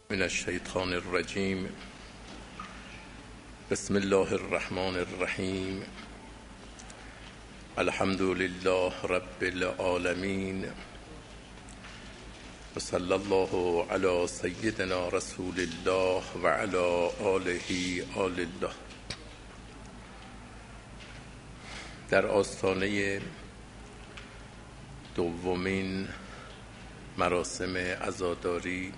من الشیطان الرجیم. بسم الله الرحمن الرحیم. الحمد لله رب العالمین و صلی الله علی سیدنا رسول الله و علی آله آل الله. در آستانه دومین مراسم عزاداری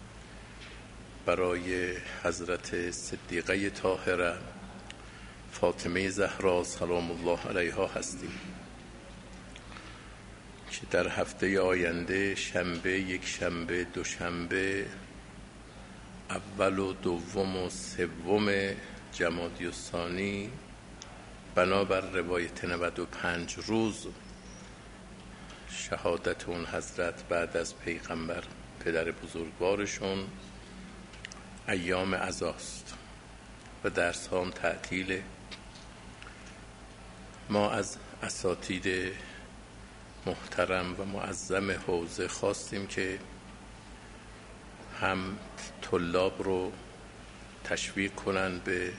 برای حضرت صدیقه طاهره فاطمه زهرا سلام الله علیها هستیم که در هفته آینده شنبه، یک شنبه، دوشنبه، اول و دوم و سوم جمادی الثانی بنابر روایت 95 روز شهادت اون حضرت بعد از پیغمبر پدر بزرگوارشون ایام عزاست و درس هم تعطیله. ما از اساتید محترم و معظم حوزه خواستیم که هم طلاب رو تشویق کنن به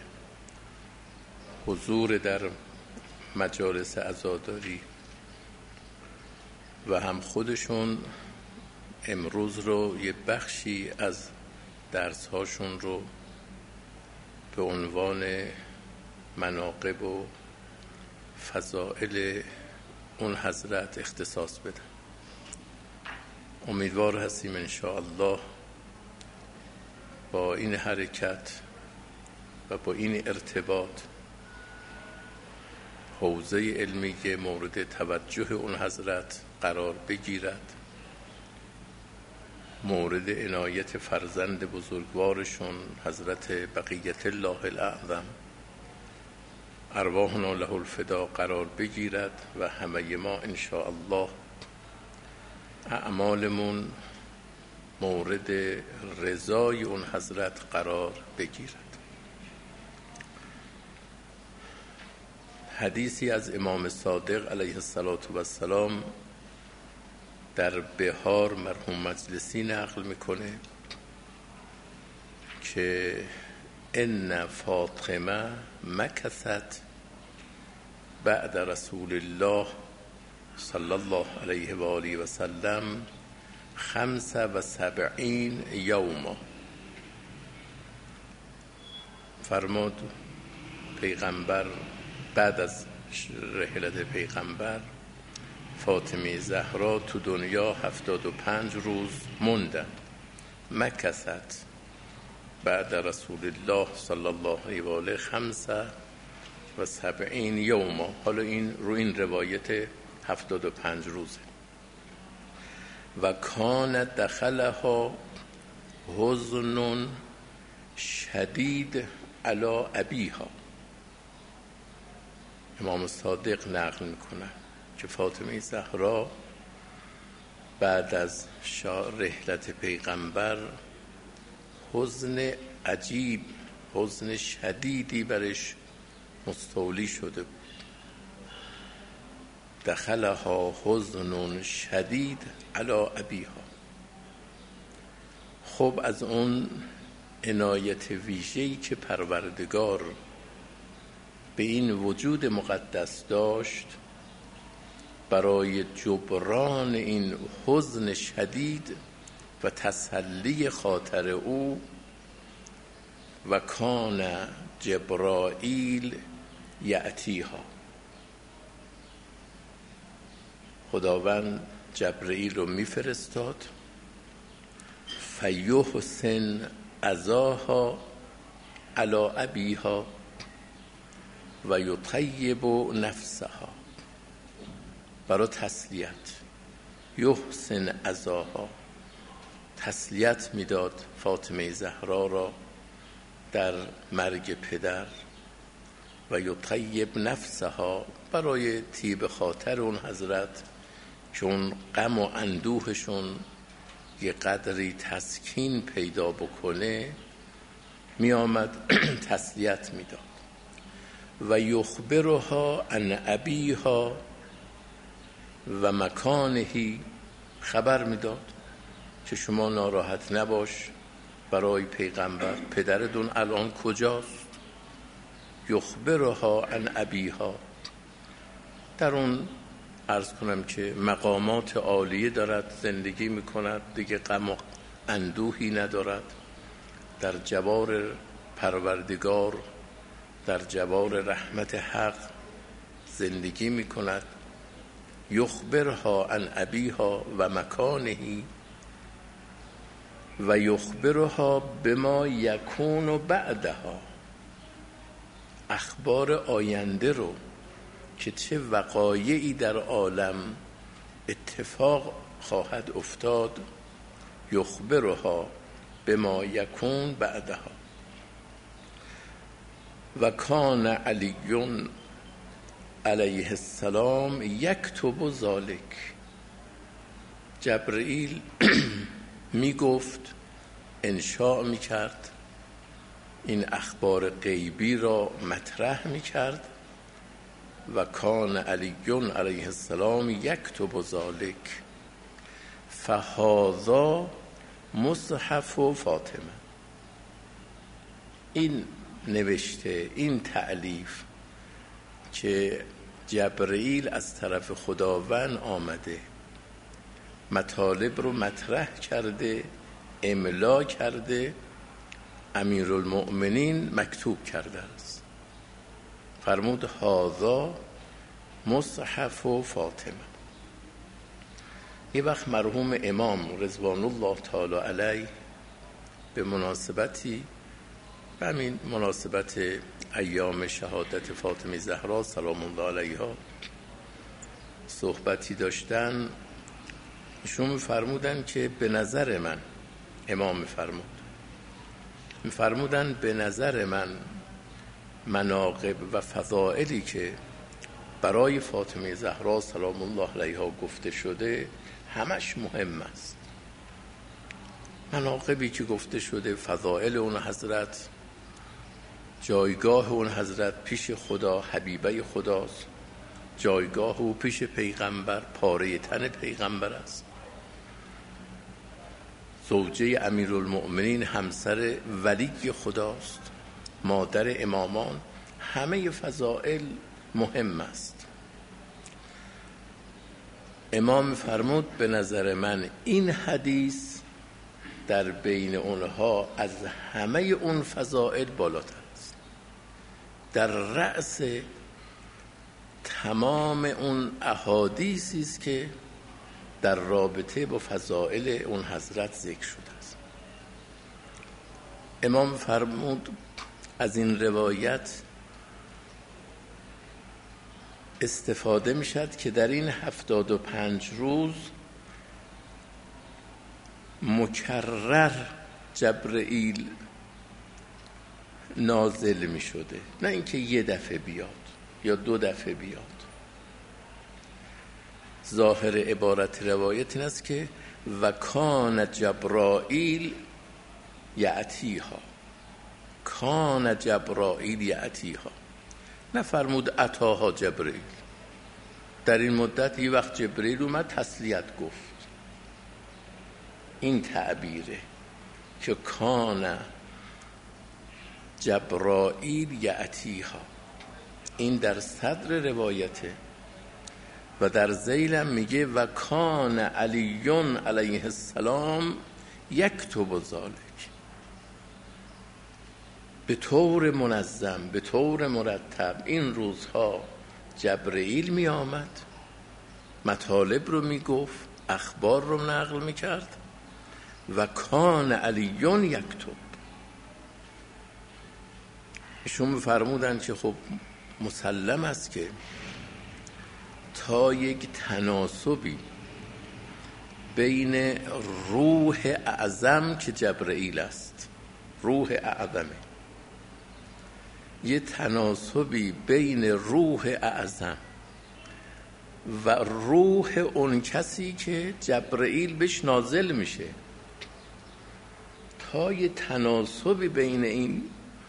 حضور در مجالس عزاداری و هم خودشون امروز رو یه بخشی از درس هاشون رو به عنوان مناقب و فضائل اون حضرت اختصاص بدن. امیدوار هستیم انشاءالله با این حرکت و با این ارتباط حوزه علمی که مورد توجه اون حضرت قرار بگیرد، مورد عنایت فرزند بزرگوارشون حضرت بقیت الله الاعظم ارواحنا له الفدا قرار بگیرد و همه ما انشاءالله اعمالمون مورد رضای اون حضرت قرار بگیرد. حدیثی از امام صادق علیه السلام در بهار مرحوم مجلسی نقل میکنه که ان فاطمه مکثت بعد رسول الله صلی الله علیه و آله و سلم 75 یوما. فرمود پیغمبر بعد از رحلت پیغمبر فاطمه زهرا تو دنیا 75 روز موندن. مکثت بعد رسول الله صلی الله علیه و آله 75 یوما. حالا این رو این روایت 75 روزه. و کان دخلها حزن شدید علی ابیها. امام صادق نقل میکنن که فاطمه زهرا بعد از رحلت پیغمبر حزن عجیب، حزن شدیدی برش مستولی شده بود. دخلها حزن شدید علی ابیها. خب از اون عنایت ویژه‌ای که پروردگار به این وجود مقدس داشت برای جبران این حزن شدید و تسلی خاطر او، و کان جبرائیل یأتیها. خداوند جبرائیل رو میفرستاد فیحسن عزاها علی ابیها و یطیب نفسها. برای تسلیت، یحسن عزاها، تسلیت میداد فاطمه زهرا را در مرگ پدر، و یطیب نفسها، برای طیب خاطر اون حضرت که اون غم و اندوهشون یه قدری تسکین پیدا بکنه می آمد تسلیت میداد. و یخبرها عن ابیها و مکانهی، خبر میداد که شما ناراحت نباش، برای پیغمبر پدرتون الان کجاست؟ یخبرها عن ابیها. در اون عرض کنم که مقامات عالیه دارد زندگی میکند، دیگه غم و اندوهی ندارد، در جوار پروردگار، در جوار رحمت حق زندگی میکند. یخبرها عن ابیها و مکانه و یخبرها بما یکون بعدها. اخبار آینده رو که چه وقایعی در عالم اتفاق خواهد افتاد، یخبرها بما یکون بعدها. و کان علی علیه السلام یکتب ذلک. جبرئیل می گفت، انشاء می کرد، این اخبار غیبی را مطرح می کرد. و کان علی علیه السلام یکتب ذلک فهذا مصحف فاطمه. این نوشته، این تألیف که جبرئیل از طرف خداوند آمده، مطالب رو مطرح کرده، املا کرده، امیرالمؤمنین مکتوب کرده است. فرمود هذا مصحف فاطمه. یه وقت مرحوم امام رضوان الله تعالی علیه به مناسبتی، به همین مناسبت ایام شهادت فاطمه زهرا سلام الله علیها صحبتی داشتن، ایشون می‌فرمودن که به نظر من، امام می‌فرمودن به نظر من مناقب و فضائلی که برای فاطمه زهرا سلام الله علیها گفته شده همش مهم است. مناقبی که گفته شده، فضائل اون حضرت، جایگاه اون حضرت پیش خدا، حبیبه خداست، جایگاه او پیش پیغمبر، پاره تن پیغمبر است، زوجه امیرالمؤمنین، همسر ولی خداست، مادر امامان. همه فضائل مهم است. امام فرمود به نظر من این حدیث در بین اونها از همه اون فضائل بالاتر است، در رأس تمام اون احادیثی است که در رابطه با فضائل اون حضرت ذکر شده است. امام فرمود از این روایت استفاده می شد که در این 75 روز مکرر جبرئیل نازل می شده، نه اینکه یه دفعه بیاد یا 2 دفعه بیاد. ظاهر عبارت روایت این است که و کان جبرائیل یأتیها، کان جبرائیل یأتیها، نفرمود اتاها جبرئیل. در این مدت یه وقت جبرئیل اومد تسلیت گفت. این تعبیره که کان جبرائیل یأتیها، این در صدر روایته. و در ذیلم میگه و کان علی علیه السلام یکتب ذلک. به طور منظم، به طور مرتب این روزها جبرئیل می آمد، مطالب رو می گفت، اخبار رو نقل می کرد. و کان علی یکتب. ایشون فرمودن که خب مسلم است که تا یک تناسبی بین روح اعظم که جبرئیل است، روح اعظمه، یه تناسبی بین روح اعظم و روح اون کسی که جبرئیل بهش نازل میشه، تا یه تناسبی بین این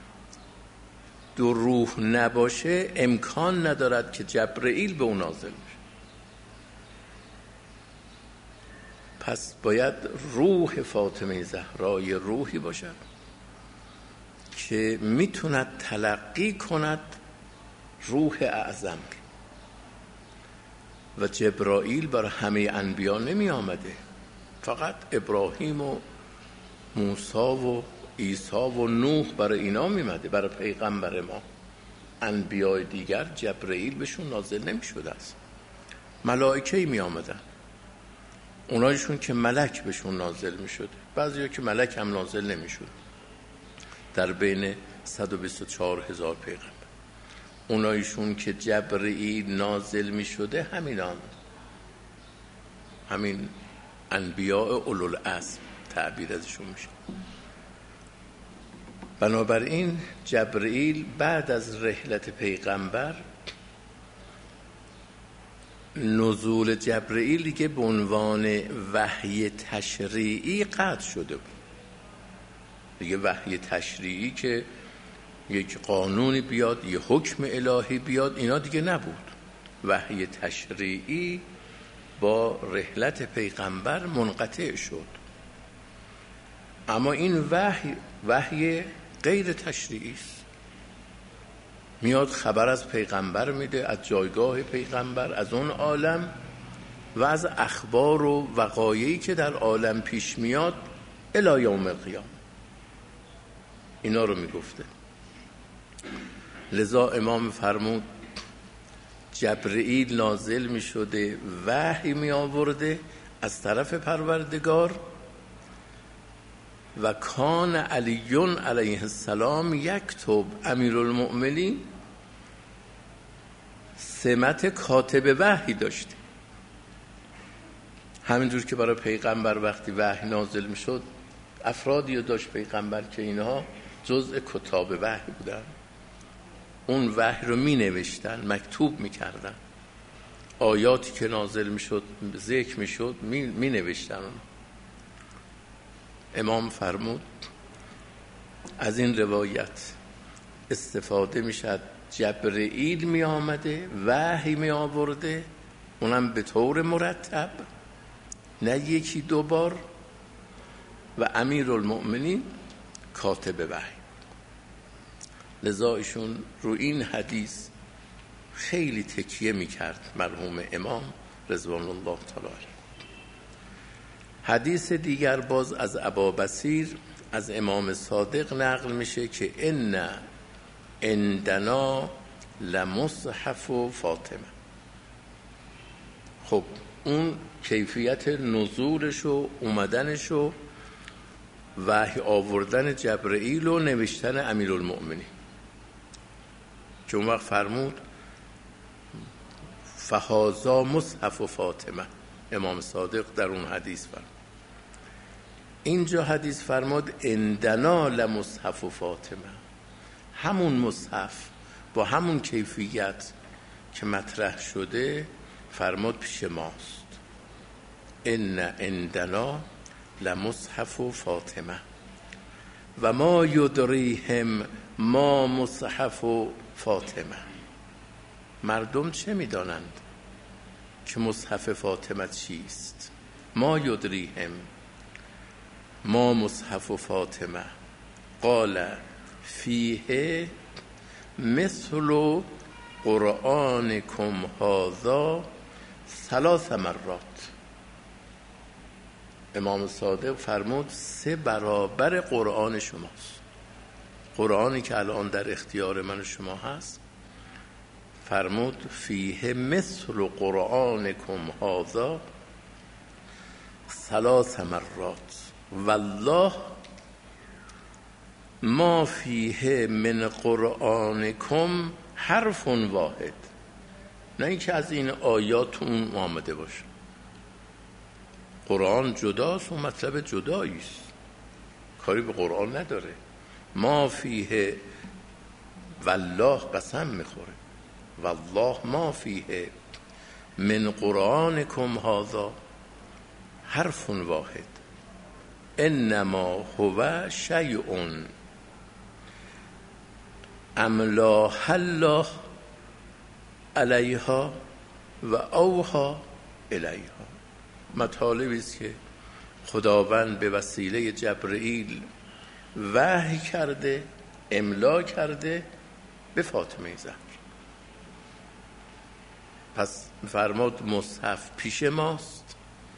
2 روح نباشه امکان ندارد که جبرئیل به اون نازل بشه. پس باید روح فاطمه زهرا یه روحی باشد که میتوند تلقی کند روح اعظم. و جبرائیل برای همه انبیا نمی آمده، فقط ابراهیم و موسی و عیسی و نوح برای اینا میمده، برای پیغمبر ما. انبیاء دیگر جبرائیل بهشون نازل نمی شده است، ملائکه می آمدن، اونایشون که ملک بهشون نازل می شده، بعضی ها که ملک هم نازل نمی شده. در بین 124,000 پیغمبر اونایشون که جبرائیل نازل می شده همین انبیاء اولوالعزم تعبیر ازشون میشه. بنابراین جبرائیل بعد از رحلت پیغمبر، نزول جبرائیل دیگه به عنوان وحی تشریعی قطع شده بود دیگه. وحی تشریعی که یک قانونی بیاد، یک حکم الهی بیاد، اینا دیگه نبود. وحی تشریعی با رحلت پیغمبر منقطع شد. اما این وحی غیر تشریعی است، میاد خبر از پیغمبر میده، از جایگاه پیغمبر، از اون عالم و از اخبار و وقایعی که در عالم پیش میاد الی یوم القیامه، اینا رو میگفته. لذا امام فرمود جبرائیل نازل می شده، وحی می آورده از طرف پروردگار. و کان علی علیه السلام یکتب، امیرالمؤمنین سمت کاتب وحی داشته. همینجور که برای پیغمبر وقتی وحی نازل می شد افرادی رو داشت پیغمبر که اینها جزء کتاب وحی بودن، اون وحی رو می نوشتن، مکتوب می کردن، آیاتی که نازل می شد ذکر می شد می نوشتن. امام فرمود از این روایت استفاده می شد جبرائیل می آمده، وحی می آورده، اونم به طور مرتب، نه یکی دو بار، و امیرالمؤمنین کاتب وحی. لذا ایشون رو این حدیث خیلی تکیه میکرد مرحوم امام رضوان الله تعالی علیه. حدیث دیگر باز از ابابصیر از امام صادق نقل میشه که ان عندنا لمصحف فاطمه. خب اون کیفیت نزولش و اومدنش و وحی آوردن جبرائیل و نوشتن امیرالمؤمنین، که اون وقت فرمود فهذا مصحف فاطمه. امام صادق در اون حدیث فرمود، اینجا حدیث فرمود عندنا لمصحف فاطمه، همون مصحف با همون کیفیت که مطرح شده فرمود پیش ماست. ان عندنا لمصحف فاطمه و ما یدریهم ما مصحف فاطمه. مردم چه میدانند که مصحف فاطمه چیست؟ ما یدریهم ما مصحف فاطمه قال فیه مثل قرآنکم هذا 3 مرات. امام صادق فرمود 3 برابر قرآن شماست. قرآنی که الان در اختیار من و شما هست، فرمود فیه مثل قرآنکم هذا 3 مرات والله ما فیه من قرآنکم حرف واحد. نه اینکه از این آیات اون آمده باشه، قرآن جداست و مطلب جداییست، کاری به قرآن نداره. ما فیه، والله قسم میخوره، والله ما فیه من قرآنکم هذا حرف واحد انما هو شیء املاها الله علیها و اوها الیها. مطالبی است که خداوند به وسیله جبرئیل وحی کرده، املا کرده به فاطمه زهرا. پس فرمود مصحف پیش ماست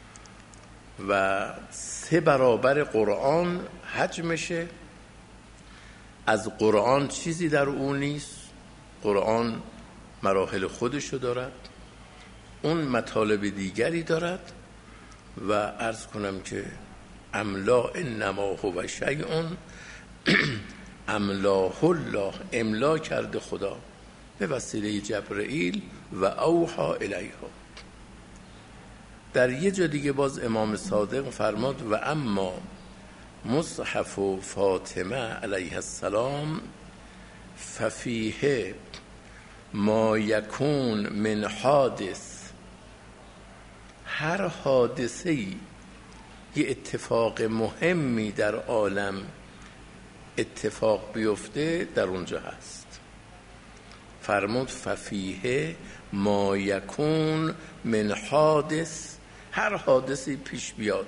و 3 برابر قرآن حجمشه. از قرآن چیزی در اون نیست. قرآن مراحل خودشو دارد، اون مطالب دیگری دارد و عرض کنم که املا انما هو شیء املاه الله، املا کرده خدا به وسیله جبرئیل و اوحی الیها. در یه جا دیگه باز امام صادق فرماد و اما مصحف فاطمه علیها السلام ففیه ما یکون من حادث، هر حادثه‌ای یه اتفاق مهمی در عالم اتفاق بیفته در اونجا هست. فرمود ففیه ما یکون من حادث، هر حادثی پیش بیاد.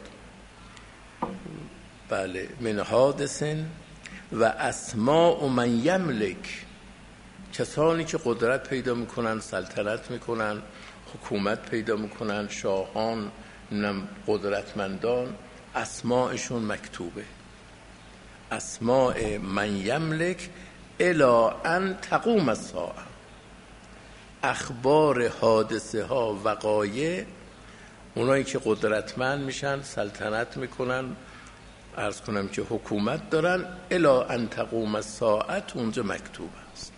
بله، من حادث و اسماء من یملک، کسانی که قدرت پیدا میکنن، سلطنت میکنن، حکومت پیدا میکنن، شاهان، قدرتمندان، اسماءشون مکتوبه. اسماء من یملک الی ان تقوم الساعه، اخبار حادثه ها وقایع، اونایی که قدرتمند میشن، سلطنت میکنن، عرض کنم که حکومت دارن، الی ان تقوم الساعه اونجا مکتوب است.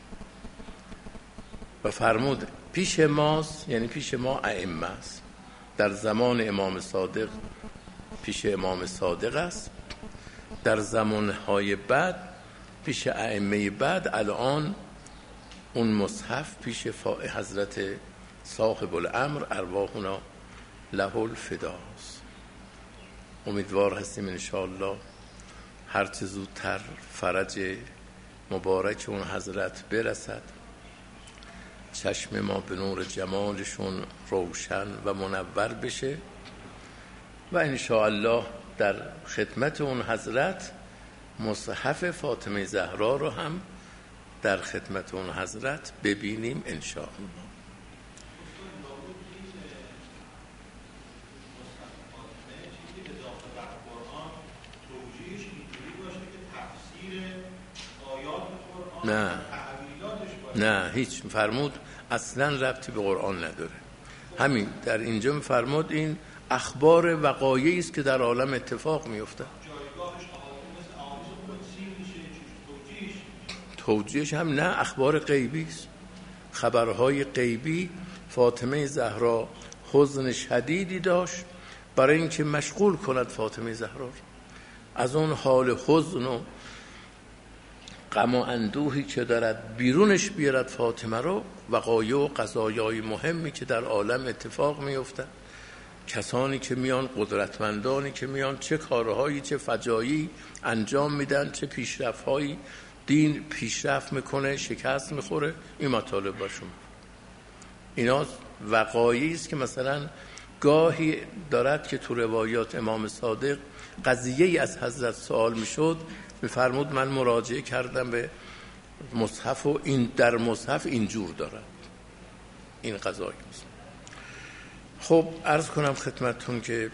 و فرمود پیش ماست، یعنی پیش ما ائمه است. در زمان امام صادق پیش امام صادق است، در زمانهای بعد پیش ائمه بعد، الان اون مصحف پیش حضرت صاحب الامر ارواحنا له الفداست. امیدوار هستیم انشاءالله هرچه زودتر فرج مبارک اون حضرت برسد، چشم ما به نور جمالشون روشن و منور بشه و انشاءالله در خدمت اون حضرت مصحف فاطمه زهرا رو هم در خدمت اون حضرت ببینیم انشاءالله. نه هیچ، فرمود اصلا ربطی به قرآن نداره. همین در اینجا میفرمود این اخبار وقایعی است که در عالم اتفاق میفته. توجیهش هم نه، اخبار غیبی است، خبرهای غیبی. فاطمه زهرا حزن شدیدی داشت، برای اینکه مشغول کند فاطمه زهرا از اون حال حزن و غم و اندوهی که دارد بیرونش بیارد فاطمه رو. وقایع و قضایای مهمی که در عالم اتفاق میفته، کسانی که میان، قدرتمندانی که میان، چه کارهایی چه فجایی انجام میدن، چه پیشرفت‌هایی دین پیشرفت میکنه، شکست میخوره. این مطالب باشون، اینا وقایعی است که مثلا گاهی دارد که تو روایات امام صادق قضیه‌ای از حضرت سوال میشد، میفرمود من مراجعه کردم به مصحف و این در مصحف اینجور دارد این قضایی است. خب عرض کنم خدمتتون که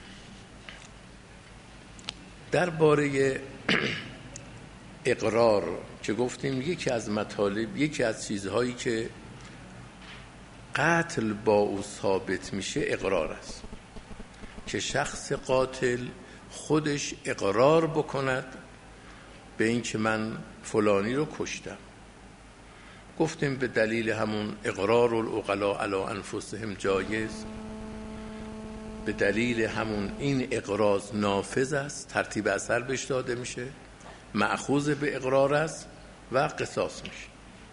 درباره اقرار که گفتیم یکی از مطالب، یکی از چیزهایی که قتل با او ثابت میشه اقرار است، که شخص قاتل خودش اقرار بکند به این که من فلانی رو کشتم. گفتیم به دلیل همون اقرار العقلاء علی انفسهم جایز، به دلیل همون این اقراض نافذ است، ترتیب اثر بهش داده میشه، مأخوذ به اقرار است و قصاص میشه.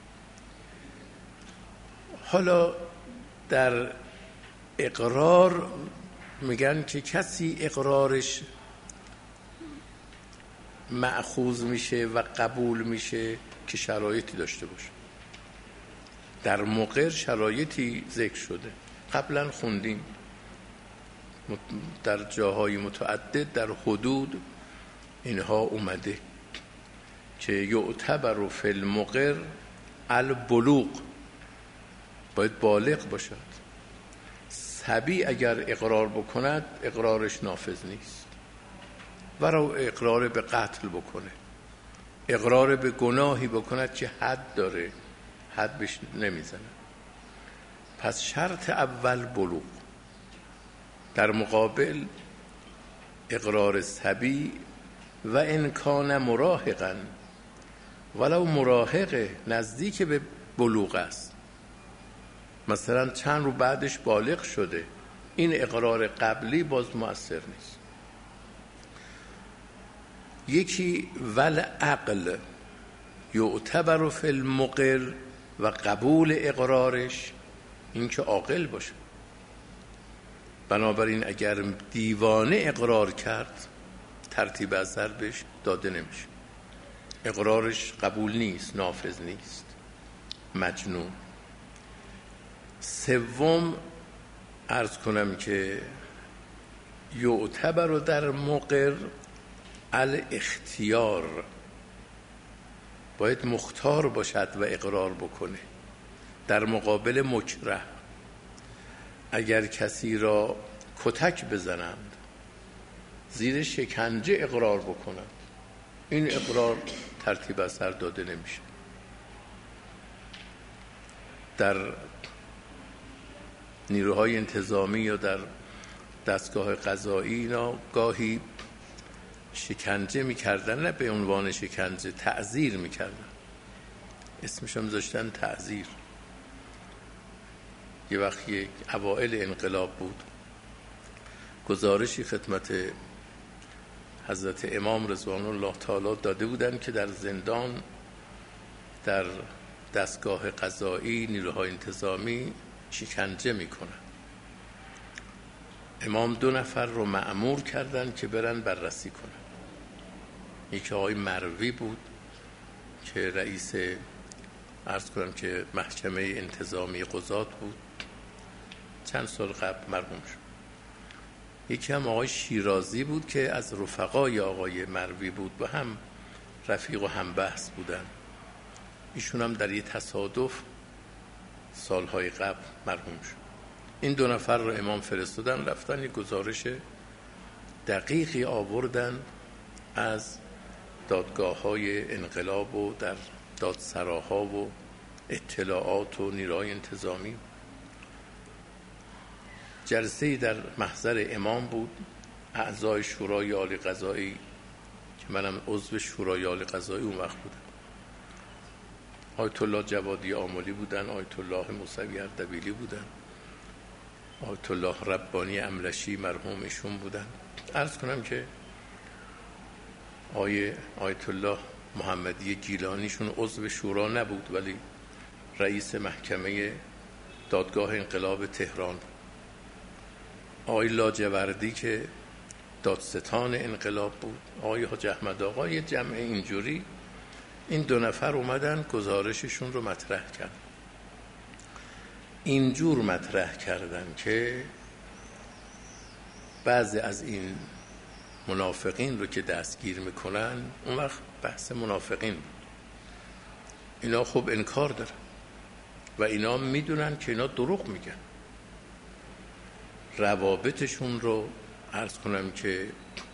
حالا در اقرار میگن که کسی اقرارش مأخوذ میشه و قبول میشه که شرایطی داشته باشه. در مقر شرایطی ذکر شده، قبلا خوندیم. در جاهای متعدد در حدود اینها اومده که یعتبر فی المقر البلوغ، باید بالغ باشد. صبی اگر اقرار بکند اقرارش نافذ نیست، ولو اقرار به قتل بکنه، اقرار به گناهی بکند که حد داره، حد بهش نمیزنه. پس شرط اول بلوغ، در مقابل اقرار صبی و ان کان مراهقا، ولو مراهقه نزدیک به بلوغ است، مثلا چند رو بعدش بالغ شده، این اقرار قبلی باز مؤثر نیست. یکی والعقل یعتبر فی المقر، و قبول اقرارش این که عاقل باشه. بنابراین اگر دیوانه اقرار کرد ترتیب اثر بهش داده نمیشه، اقرارش قبول نیست، نافذ نیست، مجنون. سوم عرض کنم که یعتبر در مقر الاختیار، باید مختار باشد و اقرار بکنه. در مقابل مکره، اگر کسی را کتک بزنند زیر شکنجه اقرار بکنند، این اقرار ترتیب اثر داده نمیشه. در نیروهای انتظامی یا در دستگاه قضایی اینا گاهی شکنجه میکردن، نه به عنوان شکنجه، تعزیر میکردن، اسمش هم داشتن تعزیر. یه وقت یک اوائل انقلاب بود، گزارشی خدمت حضرت امام رضوان الله تعالی داده بودن که در زندان، در دستگاه قضایی نیروهای انتظامی شکنجه میکنن. امام 2 نفر رو مأمور کردن که برن بررسی کنن. یکی آقای مروی بود که رئیس، عرض کنم که محکمه انتظامی قضات بود، چند سال قبل مرحوم شد. یکی هم آقای شیرازی بود که از رفقای آقای مروی بود و هم رفیق و هم بحث بودن. ایشون هم در یه تصادف سالهای قبل مرحوم شد. این 2 نفر رو امام فرستادن، رفتن یه گزارش دقیقی آوردن از دادگاه‌های انقلاب و در دادسراها و اطلاعات و نیروهای انتظامی. جلسه‌ای در محضر امام بود، اعضای شورای عالی قضایی که منم عضو شورای عالی قضایی اون وقت بودم، آیت الله جوادی آملی بودن، آیت الله موسوی اردبیلی بودن، آیت الله ربانی املشی مرحوم ایشون بودن. عرض کنم که آیت الله محمدی گیلانیشون عضو شورا نبود ولی رئیس محکمه دادگاه انقلاب تهران بود. آقای لاجوردی که دادستان انقلاب بود، آقای حاج احمد آقا، یه جمع اینجوری. این 2 نفر اومدن گزارششون رو مطرح کردن. اینجور مطرح کردن که بعضی از این منافقین رو که دستگیر میکنن، اون وقت بحث منافقین بود، اینا خب انکار دارن و اینا میدونن که اینا دروغ میگن. روابطشون رو عرض کنم که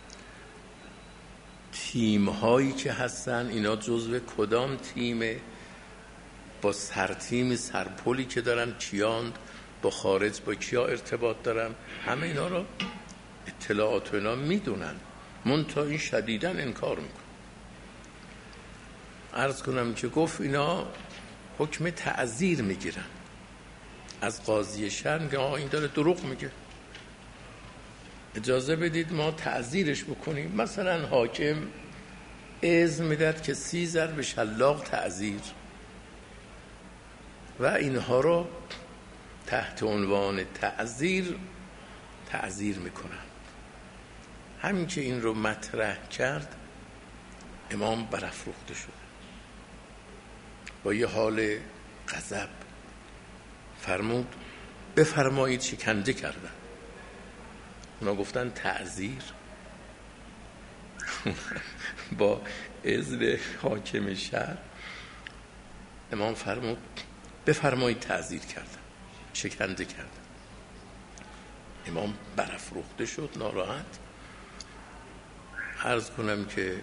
تیم هایی که هستن، اینا جزو کدام تیمه، با سرتیم سرپلی که دارن، کیاند، با خارج با کیا ارتباط دارن، همه اینا رو اطلاعات اینا میدونن، منتها این شدیداً انکار میکن. عرض کنم که گفت اینا حکم تعزیر میگیرن از قاضی شهر، میگه این داره دروغ میگه، اجازه بدید ما تعزیرش بکنیم. مثلا حاکم اذن میداد که 30 ضرب شلاق تعزیر، و اینها رو تحت عنوان تعزیر میکنن. همین که این رو مطرح کرد امام برافروخته شد، با یه حال غضب فرمود بفرمایید شکنجه کردن. اونا گفتن تعزیر. با اذن حاکم شهر امام فرمود بفرمایید تعزیر کردن، شکنجه کردن. امام برافروخته شد، ناراحت. عرض کنم که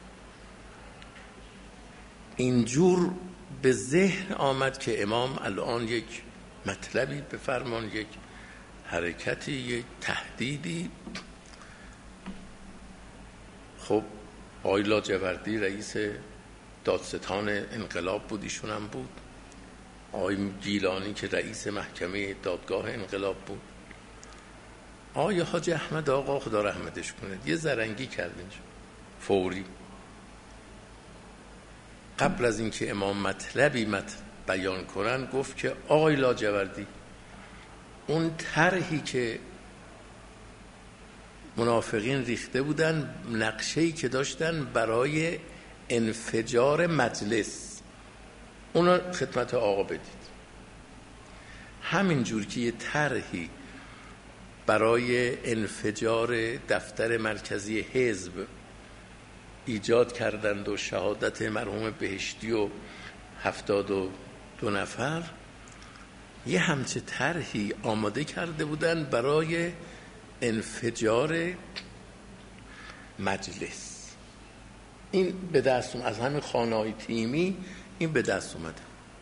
اینجور به ذهن آمد که امام الان یک مطلبی بفرمان، یک حرکتی، یک تهدیدی. خب آقای لاجوردی رئیس دادستان انقلاب بود، ایشون هم بود. آقای گیلانی که رئیس محکمه دادگاه انقلاب بود. آقای حاج احمد آقا خدا رحمتش کنه یه زرنگی کردن فوری. قبل از اینکه امام مطلبی بیان کنن گفت که آقای لاجوردی، اون طرحی که منافقین ریخته بودن، نقشه‌ای که داشتن برای انفجار مجلس، اونو خدمت آقا بدید. همینجور که یه طرحی برای انفجار دفتر مرکزی حزب ایجاد کردند و شهادت مرحوم بهشتی و 72 نفر، یه همچه طرحی آماده کرده بودن برای انفجار مجلس. این به دست از همین خانه‌های تیمی این به دست اومده.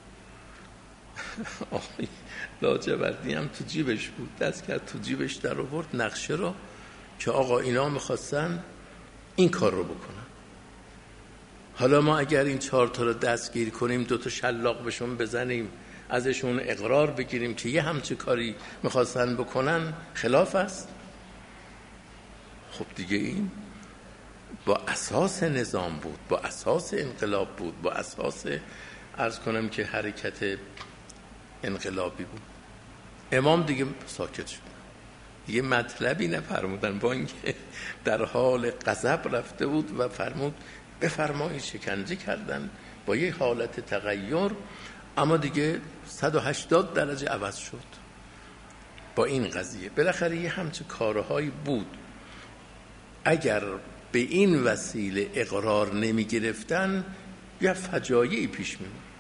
آقای لاجوردی هم تو جیبش بود، دست کرد تو جیبش در آورد نقشه رو که آقا اینا میخواستن این کار رو بکنن. حالا ما اگر این 4 تا رو دستگیر کنیم، 2 تا شلاق بهشون بزنیم، ازشون اقرار بگیریم که یه همچه کاری میخواستن بکنن، خلاف است. خب دیگه این با اساس نظام بود، با اساس انقلاب بود، با اساس عرض کنم که حرکت انقلابی بود. امام دیگه ساکت شد، یه مطلبی نفرمودن، با اینکه در حال غضب رفته بود و فرمود بفرمایید. شکنجه کردن با یه حالت تغییر، اما دیگه 180 درجه عوض شد با این قضیه. بالاخره یه همچه کارهایی بود، اگر به این وسیله اقرار نمی گرفتن یا فجایعی پیش می اومد.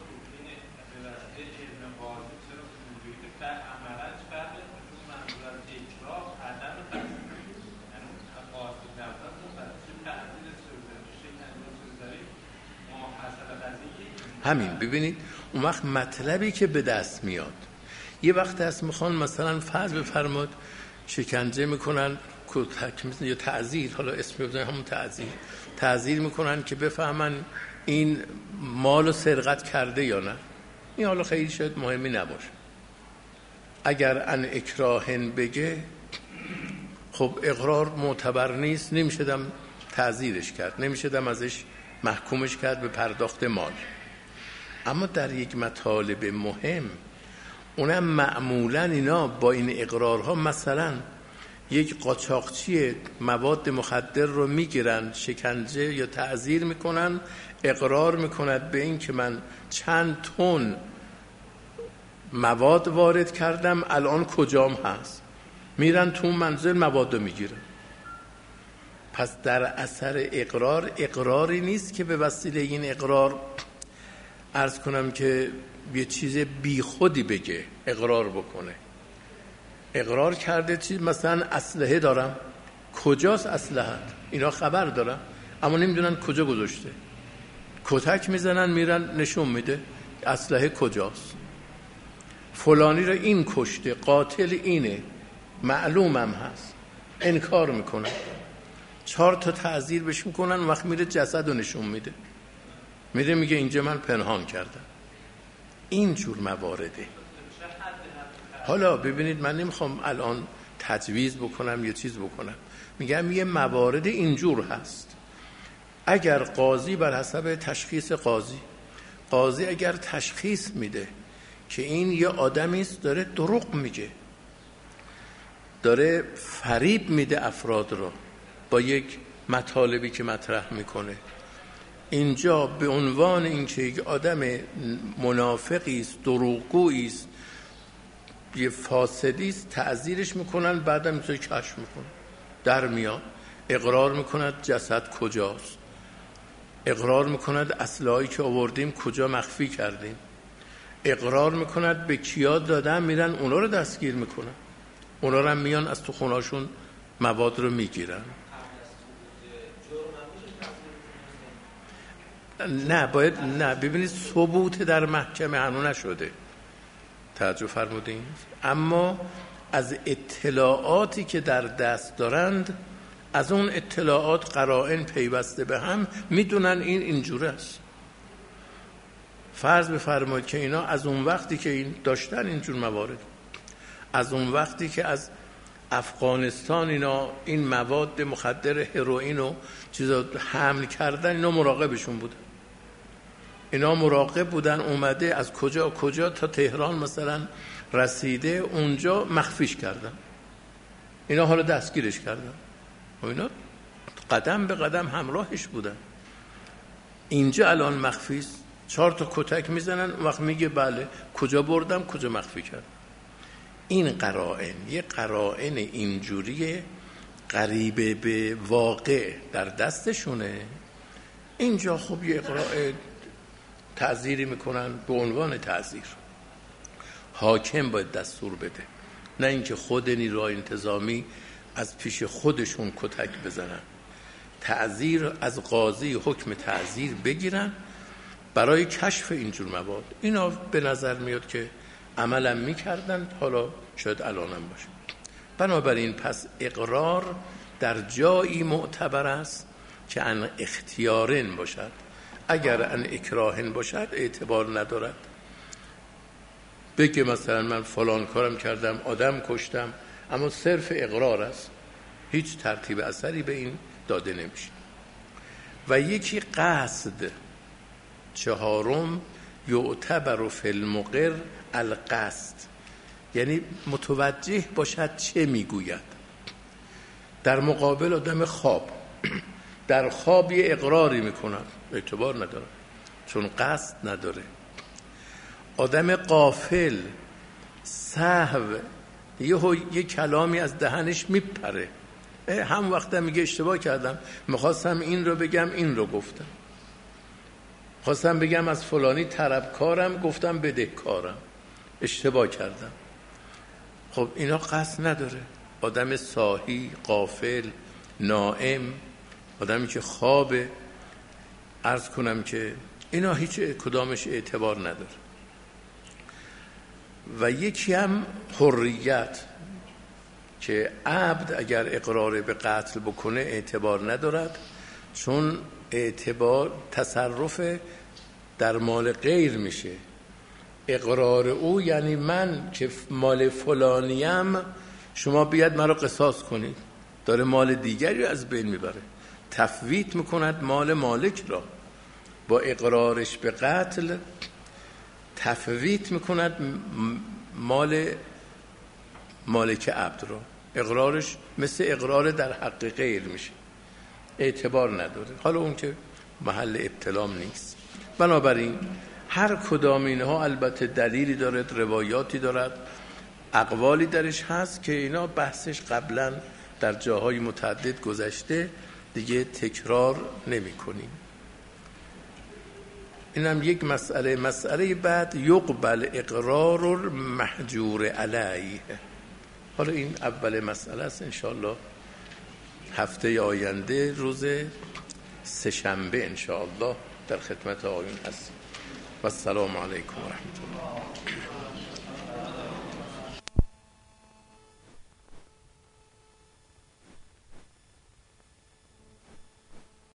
همین ببینید، اون وقت مطلبی که به دست میاد، یه وقت هست میخوان مثلا فرض بفرماد شکنجه میکنن، کتک میزنن یا تعزیر، حالا اسم بزنن همون تعزیر میکنن که بفهمن این مالو سرقت کرده یا نه. این حالا خیلی شاید مهمی نباشه. اگر ان اکراهن بگه، خب اقرار معتبر نیست، نمیشدم تعزیرش کرد، نمیشدم ازش محکومش کرد به پرداخت مال. اما در یک مطالب مهم، اونم معمولا اینا با این اقرارها، مثلا یک قاچاقچی مواد مخدر رو میگیرن، شکنجه یا تعزیر میکنن، اقرار میکند به این که من چند تن مواد وارد کردم، الان کجام هست، میرن تو منزل مواد رو میگیرن. پس در اثر اقرار، اقراری نیست که به وسیله این اقرار عرض کنم که یه چیز بی خودی بگه، اقرار بکنه. اقرار کرده چیز، مثلا اسلحه دارم، کجاست اسلحه؟ اینا خبر دارم اما نمیدونن کجا گذاشته. کتک میزنن، میرن نشون میده اسلحه کجاست، فلانی رو این کشته، قاتل اینه، معلومم هست، انکار میکنن. 4 تا تعزیر بهش میکنن، وقت میره جسد رو نشون میده، میره میگه اینجا من پنهان کردم. این جور موارده. حالا ببینید، من نمیخوام الان تجویز بکنم یا چیز بکنم، میگم یه موارد اینجور هست. اگر قاضی بر حسب تشخیص قاضی اگر تشخیص میده که این یه آدمی است داره دروغ میگه، داره فریب میده افراد رو با یک مطالبی که مطرح میکنه، اینجا به عنوان اینکه یک آدم منافقی است، دروغگویی است، یه فاسدی است تعزیرش میکنن، بعدم میتونه کشف میکنن، در میان اقرار میکند جسد کجاست، اقرار میکند اسلحه‌ای که آوردیم کجا مخفی کردیم، اقرار میکند به کیا دادن، میرن اونا رو دستگیر میکنن، اونا رو هم میان از تو خونهاشون مواد رو میگیرن. نه باید نه ببینید ثبوت در محکمه هنوز نشده، توجه فرمودین، اما از اطلاعاتی که در دست دارند، از اون اطلاعات قرائن پیوسته به هم میدونن این اینجوره است. فرض بفرمایید که اینا از اون وقتی که این داشتن اینجور موارد، از اون وقتی که از افغانستان اینا این مواد مخدر هروئین و چیزا حمل کردن، اینا مراقبشون بودن، اینا مراقب بودن، اومده از کجا کجا تا تهران مثلا رسیده، اونجا مخفیش کردن، اینا حالا دستگیرش کردن و اینا قدم به قدم همراهش بودن. اینجا الان مخفیست، 4 تا کتک میزنن، وقت میگه بله کجا بردم کجا مخفی کردم. این قرائن، یه قرائن اینجوری قریبه به واقع در دستشونه، اینجا خب یه اقراء تعزیری میکنن به عنوان تعزیر. حاکم باید دستور بده، نه اینکه خود نیروهای انتظامی از پیش خودشون کتک بزنن. تعزیر از قاضی حکم تعزیر بگیرن برای کشف اینجور مواد. اینا به نظر میاد که عملا میکردن، حالا شاید الانم باشه. بنابراین پس اقرار در جایی معتبر است که ان اختیارن باشد، اگر ان اکراهن باشد اعتبار ندارد. بگه مثلا من فلان کارم کردم، آدم کشتم، اما صرف اقرار است، هیچ ترتیب اثری به این داده نمیشه. و یکی قصد، چهارم یعتبر فی المقر القصد، یعنی متوجه باشد چه میگوید. در مقابل آدم خواب، در خواب یه اقراری میکنن، اعتبار نداره چون قصد نداره. آدم غافل، سهو، یه کلامی از دهنش میپره، هم وقتا میگه اشتباه کردم، میخواستم این رو بگم این رو گفتم، خواستم بگم از فلانی طلبکارم گفتم بدهکارم، اشتباه کردم. خب اینا قصد نداره. آدم ساهی، غافل، نائم، آدمی که خوابه، عرض کنم که اینا هیچ کدامش اعتبار نداره. و یکی هم حریت، که عبد اگر اقرار به قتل بکنه اعتبار ندارد، چون اعتبار تصرف در مال غیر میشه. اقرار او یعنی من که مال فلانیم، شما بیاد مرا قصاص کنید، داره مال دیگری از بین میبره، تفویت میکند مال مالک را. با اقرارش به قتل تفویت میکند مال مالک عبد را. اقرارش مثل اقرار در حق غیر میشه، اعتبار نداره. حالا اون که محل ابتلام نیست. بنابراین هر کدام اینها البته دلیلی دارد، روایاتی دارد، اقوالی درش هست که اینا بحثش قبلا در جاهای متعدد گذشته، دیگه تکرار نمی کنیم. اینم یک مسئله. مسئله بعد یقبل اقرار المحجور علیه. حالا این اول مسئله است، انشاءالله هفته آینده روز سه‌شنبه انشاءالله در خدمت آقایون هستیم. و السلام علیکم و رحمت الله.